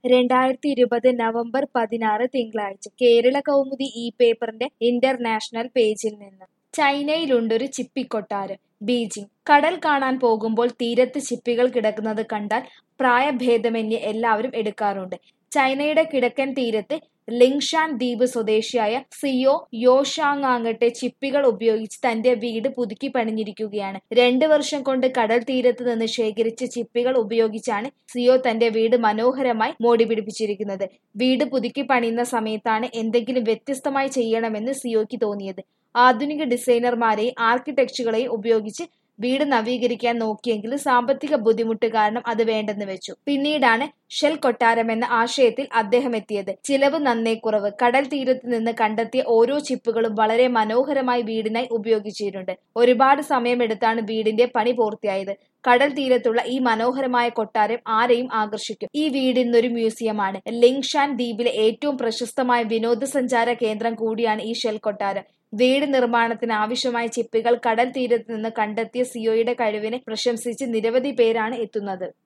2020 November 16 തിങ്കളാഴ്ച കേരള കൗമുദി ഈ പേപ്പറിന്റെ ഇന്റർനാഷണൽ പേജിൽ നിന്ന്. ചൈനയിലുണ്ടൊരു ചിപ്പിക്കൊട്ടാരം. ബീജിംഗ്. കടൽ കാണാൻ പോകുമ്പോൾ തീരത്ത് ചിപ്പികൾ കിടക്കുന്നത് കണ്ടാൽ പ്രായഭേദമന്യേ എല്ലാവരും എടുക്കാറുണ്ട്. ചൈനയുടെ കിഴക്കൻ തീരത്ത് ലിങ്ഷാൻ ദ്വീപ് സ്വദേശിയായ സിയോ യോഷാങ്ങാങ്ങട്ടെ ചിപ്പികൾ ഉപയോഗിച്ച് തന്റെ വീട് പുതുക്കി പണിഞ്ഞിരിക്കുകയാണ്. 2 വർഷം കൊണ്ട് കടൽ തീരത്ത് നിന്ന് ശേഖരിച്ച ചിപ്പികൾ ഉപയോഗിച്ചാണ് സിയോ തന്റെ വീട് മനോഹരമായി മോടിപിടിപ്പിച്ചിരിക്കുന്നത്. വീട് പുതുക്കി പണിയുന്ന സമയത്താണ് എന്തെങ്കിലും വ്യത്യസ്തമായി ചെയ്യണമെന്ന് സിയോയ്ക്ക് തോന്നിയത്. ആധുനിക ഡിസൈനർമാരെയും ആർക്കിടെക്റ്റുകളെയും ഉപയോഗിച്ച് വീട് നവീകരിക്കാൻ നോക്കിയെങ്കിലും സാമ്പത്തിക ബുദ്ധിമുട്ട് കാരണം അത് വേണ്ടെന്ന് വെച്ചു. പിന്നീടാണ് ഷെൽ കൊട്ടാരമെന്ന ആശയത്തിൽ അദ്ദേഹം എത്തിയത്. ചിലവ് നന്നേ കുറവ്. കടൽ തീരത്ത് നിന്ന് കണ്ടെത്തിയ ഓരോ ചിപ്പുകളും വളരെ മനോഹരമായി വീടിനായി ഉപയോഗിച്ചിട്ടുണ്ട്. ഒരുപാട് സമയമെടുത്താണ് വീടിന്റെ പണി പൂർത്തിയായത്. കടൽ തീരത്തുള്ള ഈ മനോഹരമായ കൊട്ടാരം ആരെയും ആകർഷിക്കും. ഈ വീട് ഇന്നൊരു മ്യൂസിയമാണ്. ലിങ്ഷാൻ ദ്വീപിലെ ഏറ്റവും പ്രശസ്തമായ വിനോദസഞ്ചാര കേന്ദ്രം കൂടിയാണ് ഈ ഷെൽ കൊട്ടാരം. വീട് നിർമ്മാണത്തിന് ആവശ്യമായ ചിപ്പികൾ കടൽ തീരത്ത് നിന്ന് കണ്ടെത്തിയ സിയോയുടെ കഴിവിനെ പ്രശംസിച്ച് നിരവധി പേരാണ് എത്തുന്നത്.